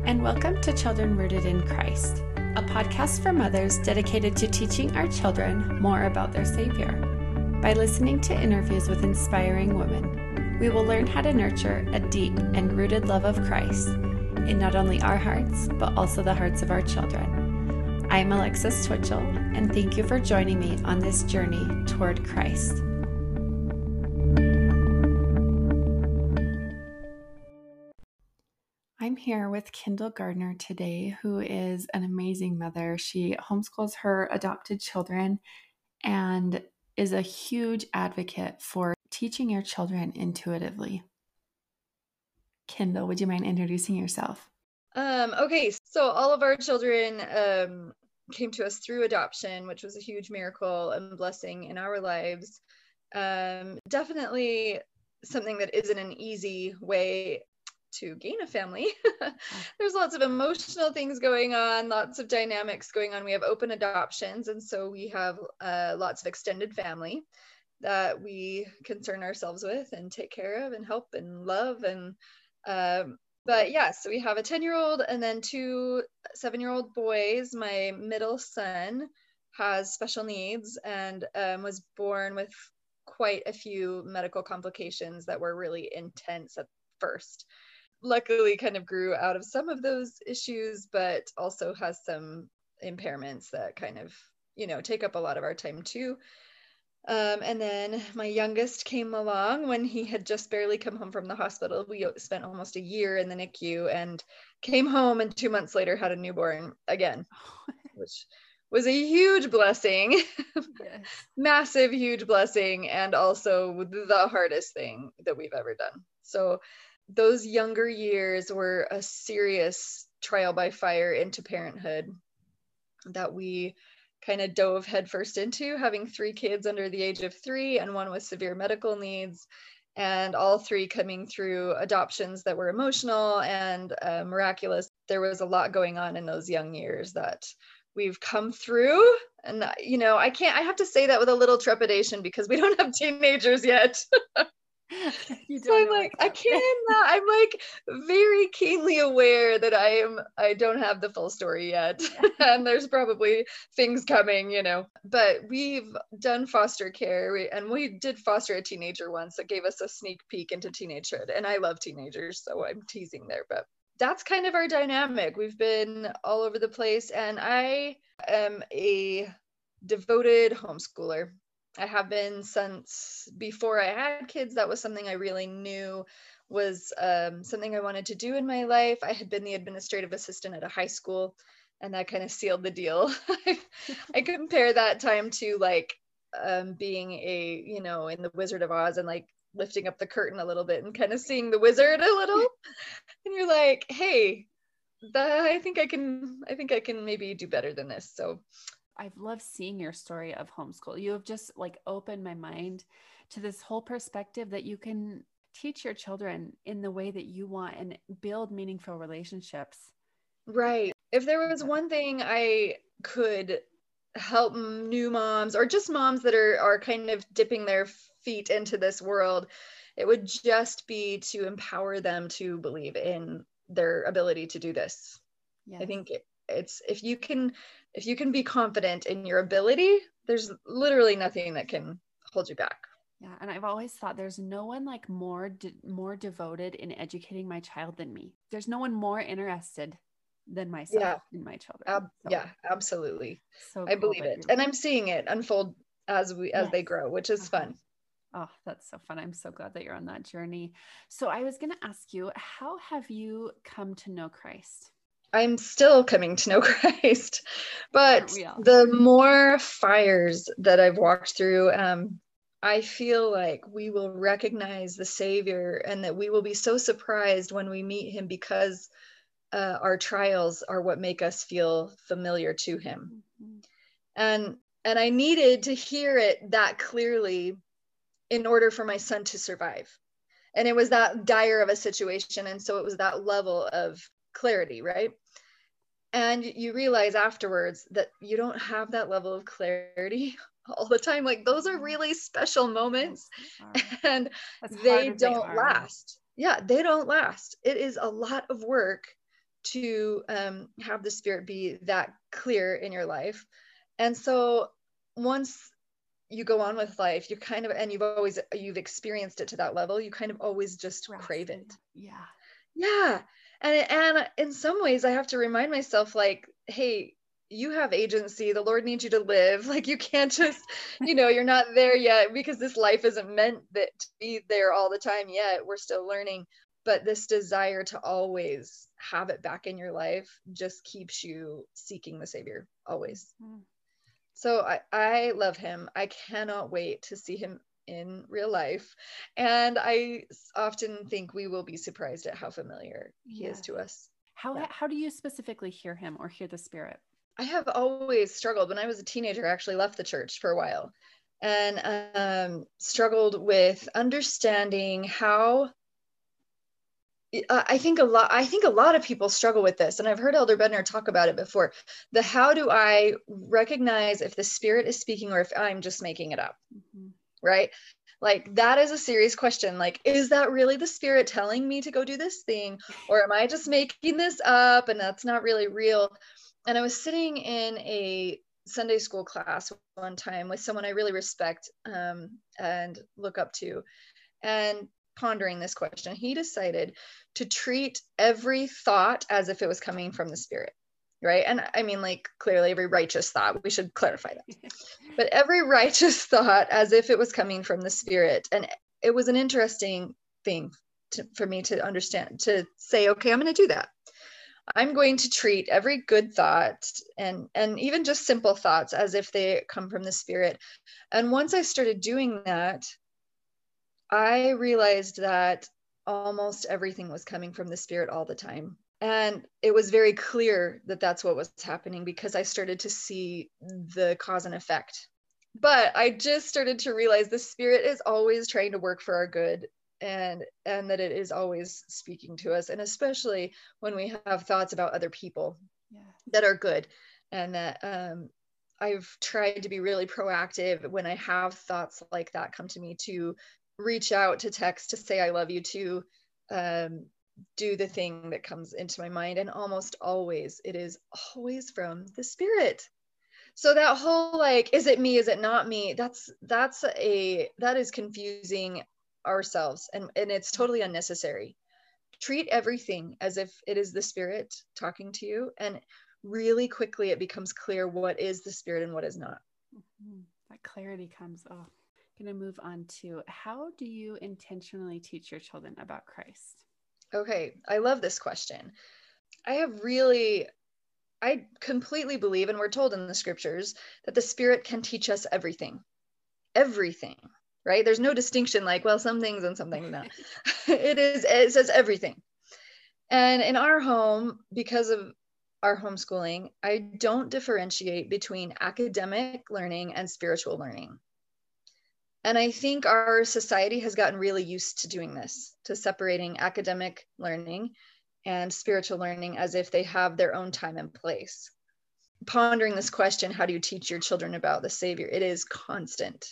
and welcome to Children Rooted in Christ, a podcast for mothers dedicated to teaching our children more about their Savior. By listening to interviews with inspiring women, we will learn how to nurture a deep and rooted love of Christ in not only our hearts, but also the hearts of our children. I'm Alexis Twitchell, and thank you for joining me on this journey toward Christ. I'm here with Kendall Gardner today, who is an amazing mother. She homeschools her adopted children and is a huge advocate for teaching your children intuitively. Kendall, would you mind introducing yourself? Okay, so all of our children came to us through adoption, which was a huge miracle and blessing in our lives. Definitely something that isn't an easy way to gain a family. There's lots of emotional things going on, lots of dynamics going on. We have open adoptions, and so we have lots of extended family that we concern ourselves with and take care of and help and love. And but yeah, so we have a 10-year-old and then two 7-year-old boys. My middle son has special needs and was born with quite a few medical complications that were really intense at first. Luckily kind of grew out of some of those issues, but also has some impairments that kind of, take up a lot of our time too. And then my youngest came along when he had just barely come home from the hospital. We spent almost a year in the NICU and came home, and 2 months later had a newborn again, which was a huge blessing. Yes. Massive, huge blessing, and also the hardest thing that we've ever done. So those younger years were a serious trial by fire into parenthood that we kind of dove headfirst into, having 3 kids under the age of 3 and one with severe medical needs, and all 3 coming through adoptions that were emotional and miraculous. There was a lot going on in those young years that we've come through. And, I have to say that with a little trepidation because we don't have teenagers yet. So I'm like, I'm like very keenly aware that I don't have the full story yet. And there's probably things coming, but we've done foster care and we did foster a teenager once that gave us a sneak peek into teenagehood. And I love teenagers, so I'm teasing there, but that's kind of our dynamic. We've been all over the place, and I am a devoted homeschooler. I have been since before I had kids. That was something I really knew was something I wanted to do in my life. I had been the administrative assistant at a high school, and that kind of sealed the deal. I compare that time to like being in the Wizard of Oz and like lifting up the curtain a little bit and kind of seeing the wizard a little. And you're like, hey, I think I can maybe do better than this. So I've loved seeing your story of homeschool. You have just like opened my mind to this whole perspective that you can teach your children in the way that you want and build meaningful relationships. Right. If there was one thing I could help new moms or just moms that are kind of dipping their feet into this world, it would just be to empower them to believe in their ability to do this. Yes. I think it's if you can be confident in your ability, there's literally nothing that can hold you back. Yeah. And I've always thought there's no one like more devoted in educating my child than me. There's no one more interested than myself in my children. Yeah, absolutely. So I believe it. And I'm seeing it unfold as they grow, which is fun. Oh, that's so fun. I'm so glad that you're on that journey. So I was going to ask you, how have you come to know Christ? I'm still coming to know Christ, but the more fires that I've walked through, I feel like we will recognize the Savior and that we will be so surprised when we meet him because our trials are what make us feel familiar to him. Mm-hmm. And I needed to hear it that clearly in order for my son to survive. And it was that dire of a situation. And so it was that level of clarity, right? And you realize afterwards that you don't have that level of clarity all the time. Like those are really special moments, and they don't last. Yeah, they don't last. It is a lot of work to have the Spirit be that clear in your life. And so once you go on with life, you kind of, and you've experienced it to that level, you kind of always just crave it. Yeah. And in some ways I have to remind myself, like, hey, you have agency. The Lord needs you to live. Like, you can't just, you're not there yet, because this life isn't meant to be there all the time yet. We're still learning. But this desire to always have it back in your life just keeps you seeking the Savior always. Mm-hmm. So I love him. I cannot wait to see him in real life. And I often think we will be surprised at how familiar he is to us. How do you specifically hear him or hear the Spirit? I have always struggled. When I was a teenager, I actually left the church for a while and struggled with understanding how I think a lot of people struggle with this, and I've heard Elder Bednar talk about it before. How do I recognize if the Spirit is speaking or if I'm just making it up? Mm-hmm. Right? Like, that is a serious question. Like, is that really the Spirit telling me to go do this thing? Or am I just making this up and that's not really real? And I was sitting in a Sunday school class one time with someone I really respect and look up to, and pondering this question. He decided to treat every thought as if it was coming from the Spirit, right? And I mean, like, clearly every righteous thought, we should clarify that, but every righteous thought as if it was coming from the Spirit. And it was an interesting thing for me to understand, to say, okay, I'm going to do that. I'm going to treat every good thought and even just simple thoughts as if they come from the Spirit. And once I started doing that, I realized that almost everything was coming from the Spirit all the time. And it was very clear that that's what was happening, because I started to see the cause and effect. But I just started to realize the Spirit is always trying to work for our good, and that it is always speaking to us. And especially when we have thoughts about other people that are good. And that I've tried to be really proactive when I have thoughts like that come to me, to reach out, to text, to say I love you, to do the thing that comes into my mind. And almost always, it is always from the Spirit. So that whole, like, is it me, is it not me? That is confusing ourselves, and it's totally unnecessary. Treat everything as if it is the Spirit talking to you, and really quickly it becomes clear what is the Spirit and what is not. Mm-hmm. That clarity comes. I'm going to move on to, how do you intentionally teach your children about Christ? Okay, I love this question. I completely believe, and we're told in the scriptures, that the Spirit can teach us everything, right? There's no distinction, like, well, some things and some things not. It says everything. And in our home, because of our homeschooling, I don't differentiate between academic learning and spiritual learning. And I think our society has gotten really used to doing this, to separating academic learning and spiritual learning as if they have their own time and place. Pondering this question, how do you teach your children about the Savior? It is constant.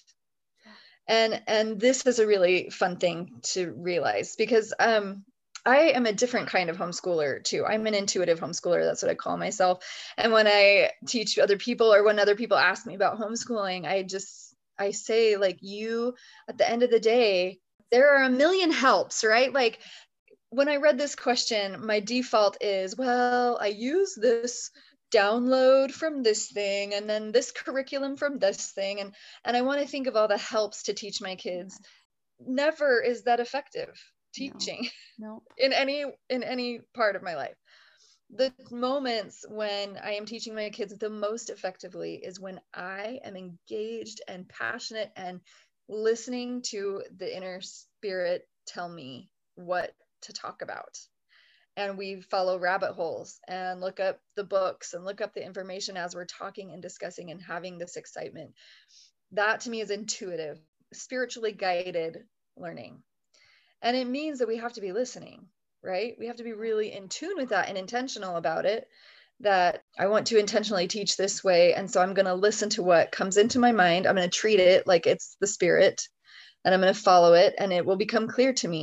And this is a really fun thing to realize, because I am a different kind of homeschooler too. I'm an intuitive homeschooler. That's what I call myself. And when I teach other people, or when other people ask me about homeschooling, I say, like, you, at the end of the day, there are a million helps, right? Like, when I read this question, my default is, well, I use this download from this thing, and then this curriculum from this thing. And I want to think of all the helps to teach my kids. Never is that effective teaching. No. in any part of my life. The moments when I am teaching my kids the most effectively is when I am engaged and passionate and listening to the inner Spirit tell me what to talk about. And we follow rabbit holes and look up the books and look up the information as we're talking and discussing and having this excitement. That to me is intuitive, spiritually guided learning. And it means that we have to be listening, right? We have to be really in tune with that and intentional about it, that I want to intentionally teach this way. And so I'm going to listen to what comes into my mind. I'm going to treat it like it's the Spirit, and I'm going to follow it, and it will become clear to me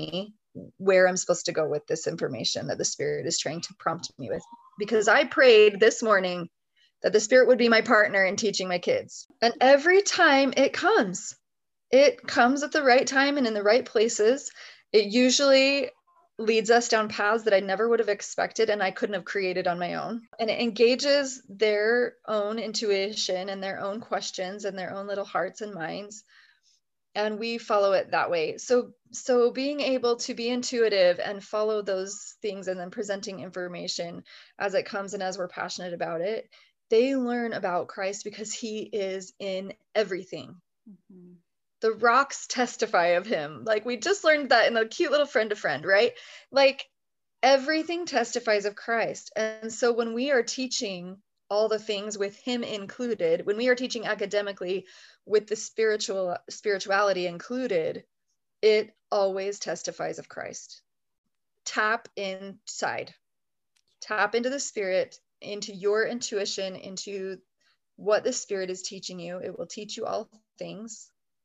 where I'm supposed to go with this information that the Spirit is trying to prompt me with. Because I prayed this morning that the Spirit would be my partner in teaching my kids. And every time it comes at the right time and in the right places. It usually leads us down paths that I never would have expected and I couldn't have created on my own. And it engages their own intuition and their own questions and their own little hearts and minds. And we follow it that way. So being able to be intuitive and follow those things and then presenting information as it comes and as we're passionate about it, they learn about Christ because he is in everything. Mm-hmm. The rocks testify of him. Like we just learned that in a cute little friend to friend, right? Like everything testifies of Christ. And so when we are teaching all the things with him included, when we are teaching academically with the spirituality included, it always testifies of Christ. Tap inside, tap into the Spirit, into your intuition, into what the Spirit is teaching you. It will teach you all things,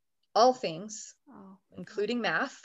including math.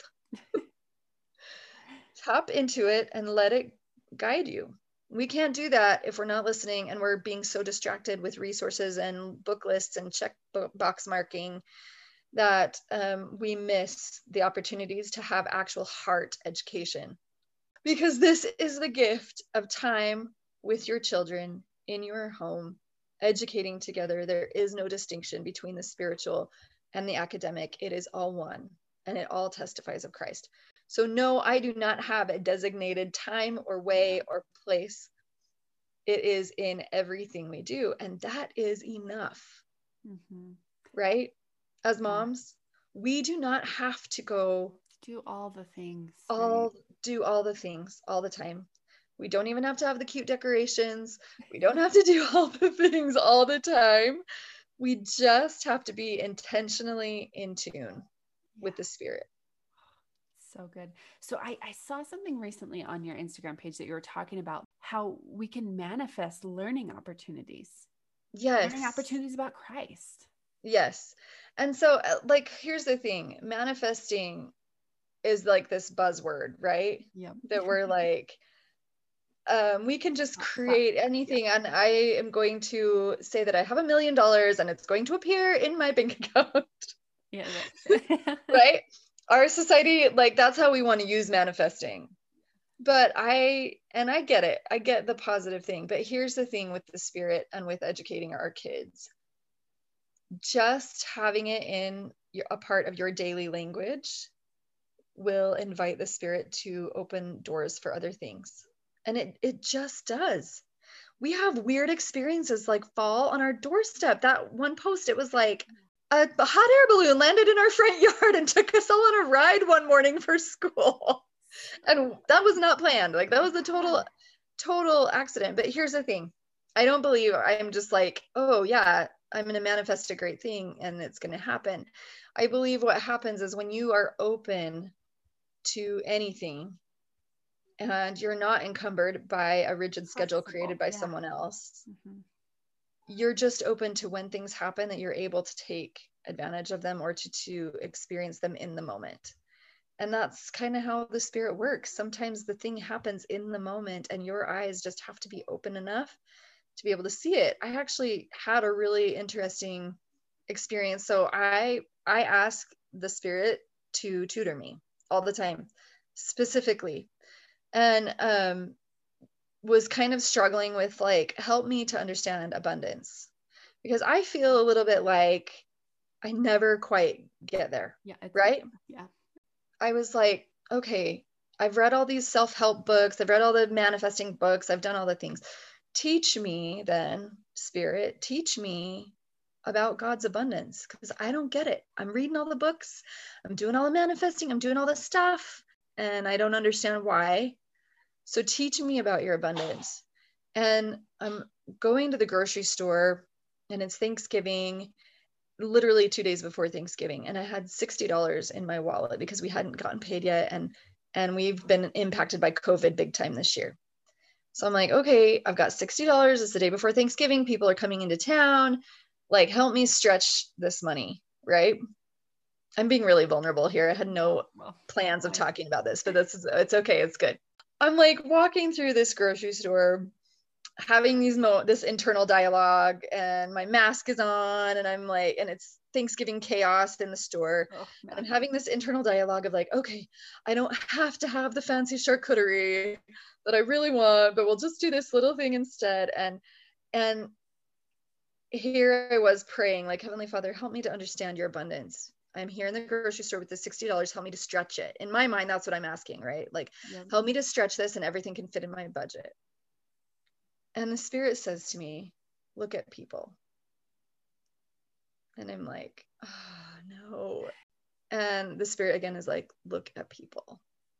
Tap into it and let it guide you. We can't do that if we're not listening and we're being so distracted with resources and book lists and check box marking that we miss the opportunities to have actual heart education. Because this is the gift of time with your children in your home, educating together. There is no distinction between the spiritual and the academic. It is all one, and it all testifies of Christ. So no, I do not have a designated time or way or place. It is in everything we do, and that is enough. Mm-hmm. Right? As moms, we do not have to go do all the things. Do all the things all the time. We don't even have to have the cute decorations. We don't have to do all the things all the time. We just have to be intentionally in tune with the Spirit. So good. So I saw something recently on your Instagram page that you were talking about how we can manifest learning opportunities. Yes. Learning opportunities about Christ. Yes. And so like, here's the thing, manifesting is like this buzzword, right? Yep. That we're like, we can just create anything. And I am going to say that I have $1 million and it's going to appear in my bank account. Yeah. Right? Our society, like, that's how we want to use manifesting. But I get it. I get the positive thing. But here's the thing with the Spirit and with educating our kids. Just having it in a part of your daily language will invite the Spirit to open doors for other things. And it just does. We have weird experiences like fall on our doorstep. That one post, it was like a hot air balloon landed in our front yard and took us all on a ride one morning for school. And that was not planned. Like that was a total accident. But here's the thing. I don't believe I am just like, oh yeah, I'm going to manifest a great thing and it's going to happen. I believe what happens is when you are open to anything and you're not encumbered by a rigid schedule created by someone else, you're just open to when things happen that you're able to take advantage of them or to experience them in the moment. And that's kind of how the Spirit works. Sometimes the thing happens in the moment and your eyes just have to be open enough to be able to see it. I actually had a really interesting experience. So I ask the Spirit to tutor me all the time, specifically, and was kind of struggling with like, help me to understand abundance, because I feel a little bit like I never quite get there. Yeah. Right? Yeah. I was like, okay, I've read all these self-help books. I've read all the manifesting books. I've done all the things. Teach me then, Spirit, teach me about God's abundance, because I don't get it. I'm reading all the books. I'm doing all the manifesting. I'm doing all the stuff, and I don't understand why. So teach me about your abundance. And I'm going to the grocery store and it's Thanksgiving, literally 2 days before Thanksgiving. And I had $60 in my wallet because we hadn't gotten paid yet. And we've been impacted by COVID big time this year. So I'm like, okay, I've got $60. It's the day before Thanksgiving. People are coming into town. Like, help me stretch this money, right? I'm being really vulnerable here. I had no plans of talking about this, but it's okay. It's good. I'm like walking through this grocery store, having this internal dialogue, and my mask is on, and I'm like, and it's Thanksgiving chaos in the store. And I'm having this internal dialogue of like, okay, I don't have to have the fancy charcuterie that I really want, but we'll just do this little thing instead. And here I was praying, like, Heavenly Father, help me to understand your abundance. I'm here in the grocery store with the $60. Help me to stretch it. In my mind, that's what I'm asking, right? Like, help me to stretch this and everything can fit in my budget. And the Spirit says to me, look at people. And I'm like, oh, no. And the Spirit again is like, look at people.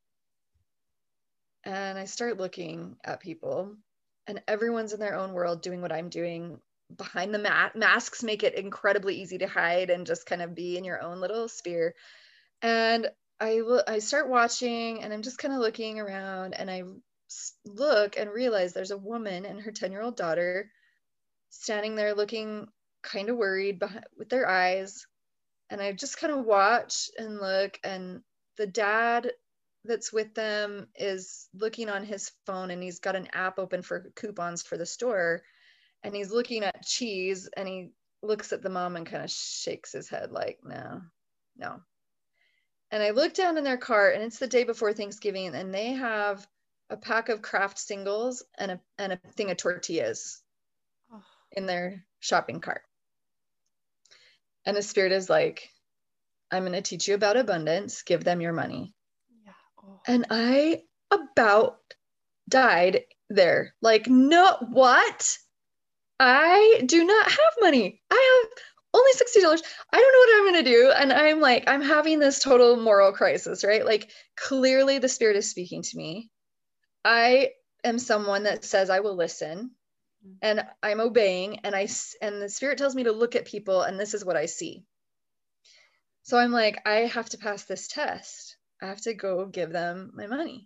And I start looking at people, and everyone's in their own world doing what I'm doing behind the masks make it incredibly easy to hide and just kind of be in your own little sphere. And I start watching, and I'm just kind of looking around, and I look and realize there's a woman and her 10-year-old daughter standing there looking kind of worried with their eyes. And I just kind of watch and look, and the dad that's with them is looking on his phone, and he's got an app open for coupons for the store, and he's looking at cheese, and he looks at the mom and kind of shakes his head like, no. And I look down in their cart, and it's the day before Thanksgiving, and they have a pack of Kraft Singles and a thing of tortillas in their shopping cart. And the Spirit is like, I'm going to teach you about abundance. Give them your money. And I about died there. Like, no, what? I do not have money. I have only $60. I don't know what I'm going to do. And I'm like, I'm having this total moral crisis, right? Like, clearly the Spirit is speaking to me. I am someone that says I will listen, and I'm obeying, and the Spirit tells me to look at people, and this is what I see. So I'm like, I have to pass this test. I have to go give them my money.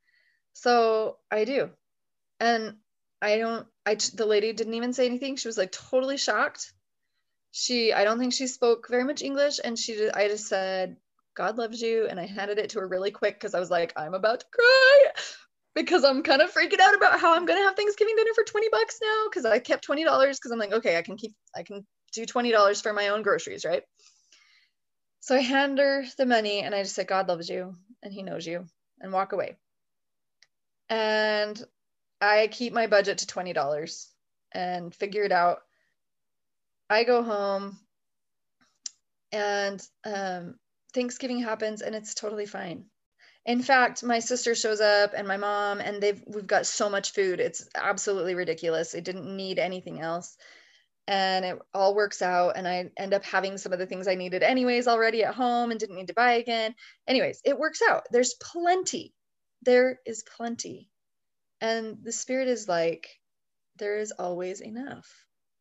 So I do. And the lady didn't even say anything. She was like totally shocked. I don't think she spoke very much English. And I just said, God loves you. And I handed it to her really quick, because I was like, I'm about to cry, because I'm kind of freaking out about how I'm going to have Thanksgiving dinner for $20 now. Cause I kept $20, cause I'm like, okay, I can do $20 for my own groceries. Right. So I hand her the money, and I just said, God loves you, and he knows you, and walk away. And I keep my budget to $20 and figure it out. I go home, and Thanksgiving happens, and it's totally fine. In fact, my sister shows up, and my mom, and we've got so much food. It's absolutely ridiculous. It didn't need anything else. And it all works out, and I end up having some of the things I needed anyways already at home and didn't need to buy again. Anyways, it works out. There's plenty. There is plenty. And the Spirit is like, there is always enough.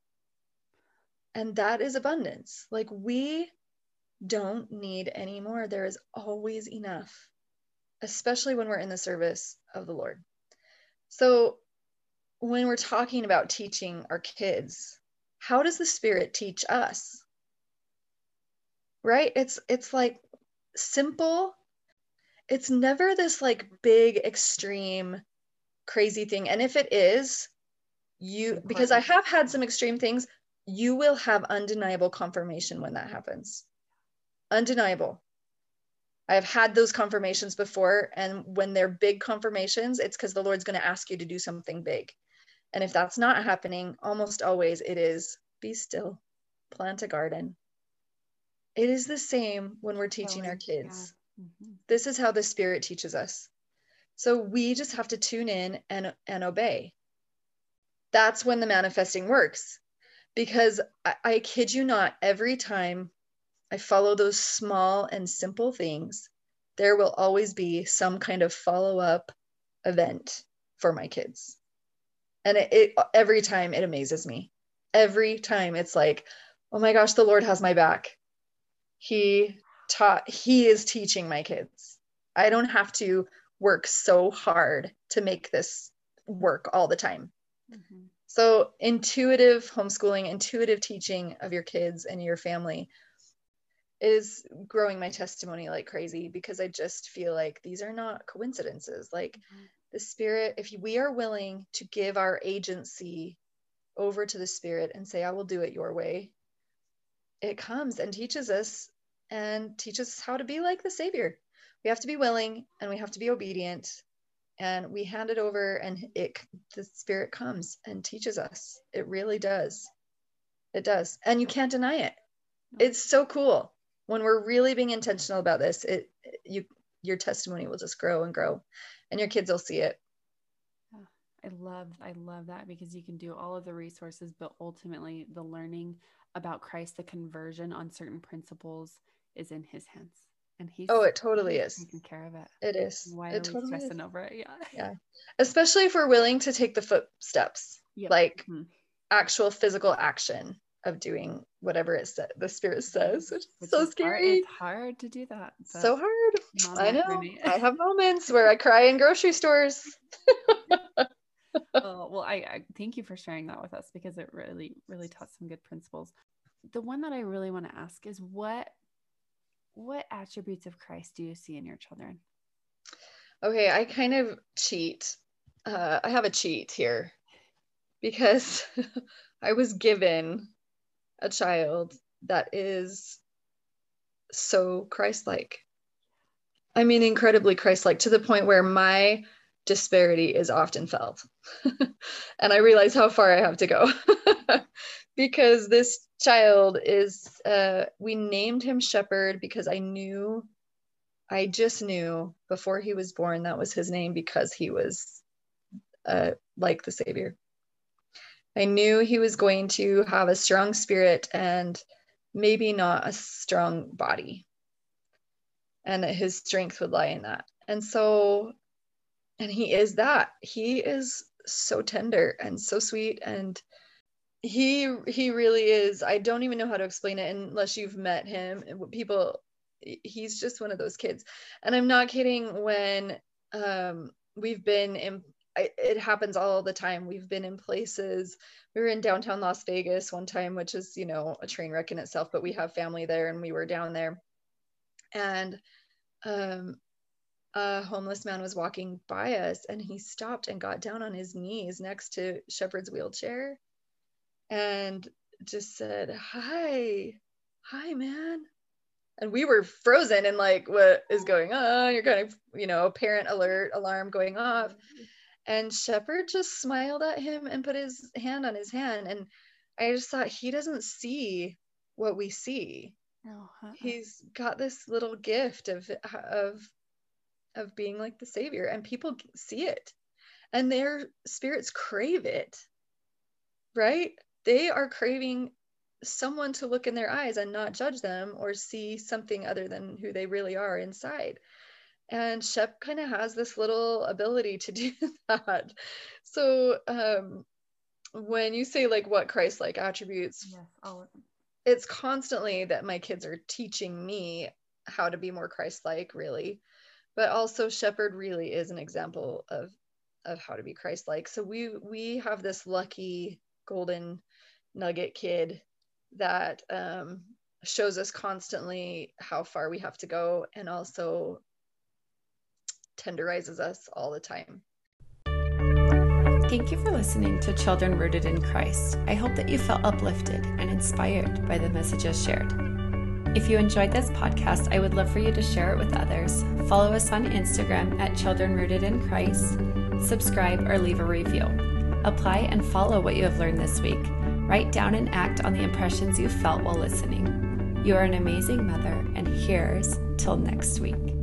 And that is abundance. Like, we don't need any more. There is always enough, especially when we're in the service of the Lord. So when we're talking about teaching our kids, how does the Spirit teach us? Right? It's like simple. It's never this like big, extreme, crazy thing. And if it is, because I have had some extreme things, you will have undeniable confirmation when that happens. Undeniable. I've had those confirmations before. And when they're big confirmations, it's because the Lord's going to ask you to do something big. And if that's not happening, almost always it is, be still, plant a garden. It is the same when we're teaching our kids. Yeah. Mm-hmm. This is how the Spirit teaches us. So we just have to tune in and obey. That's when the manifesting works. Because I kid you not, every time I follow those small and simple things, there will always be some kind of follow-up event for my kids. And it every time it amazes me. Every time it's like, oh my gosh, the Lord has my back. He is teaching my kids. I don't have to work so hard to make this work all the time. Mm-hmm. So intuitive homeschooling, intuitive teaching of your kids and your family, is growing my testimony like crazy, because I just feel like these are not coincidences. Like the Spirit, if we are willing to give our agency over to the Spirit and say, I will do it your way, it comes and teaches us how to be like the Savior. We have to be willing and we have to be obedient, and we hand it over, and the Spirit comes and teaches us. It really does. It does. And you can't deny it. It's so cool. When we're really being intentional about this, your testimony will just grow and grow, and your kids will see it. I love that, because you can do all of the resources, but ultimately the learning about Christ, the conversion on certain principles, is in his hands, and it totally is taking care of it. It is. Why are we stressing over it? Yeah. Especially if we're willing to take the footsteps, like actual physical action of doing whatever the Spirit says. It's so scary. It's hard to do that. So hard. I know. I have moments where I cry in grocery stores. Well, I thank you for sharing that with us, because it really, really taught some good principles. The one that I really want to ask is, what attributes of Christ do you see in your children? Okay, I kind of cheat. I have a cheat here, because I was given a child that is so Christ-like. I mean, incredibly Christ-like, to the point where my disparity is often felt. And I realize how far I have to go. Because this child is, we named him Shepherd because I just knew before he was born that was his name, because he was like the Savior. I knew he was going to have a strong spirit and maybe not a strong body, and that his strength would lie in that. And he is that. He is so tender and so sweet, and he really is. I don't even know how to explain it unless you've met him. He's just one of those kids. And I'm not kidding when we've been in, it happens all the time. We've been in places. We were in downtown Las Vegas one time, which is, a train wreck in itself, but we have family there, and we were down there, and a homeless man was walking by us, and he stopped and got down on his knees next to Shepherd's wheelchair and just said, hi, man. And we were frozen and like, what is going on? You're kind of, parent alert alarm going off. And Shepherd just smiled at him and put his hand on his hand. And I just thought, he doesn't see what we see. He's got this little gift of being like the Savior, and people see it, and their spirits crave it, right? They are craving someone to look in their eyes and not judge them or see something other than who they really are inside. And Shep kind of has this little ability to do that. So when you say like what Christ-like attributes, it's constantly that my kids are teaching me how to be more Christ-like, really. But also Shepherd really is an example of how to be Christ-like. So we have this lucky golden nugget kid that shows us constantly how far we have to go, and also tenderizes us all the time. Thank you for listening to Children Rooted in Christ. I hope that you felt uplifted and inspired by the messages shared. If you enjoyed this podcast, I would love for you to share it with others. Follow us on Instagram at Children Rooted in Christ. Subscribe or leave a review. Apply and follow what you have learned this week. Write down and act on the impressions you felt while listening. You are an amazing mother, and here's till next week.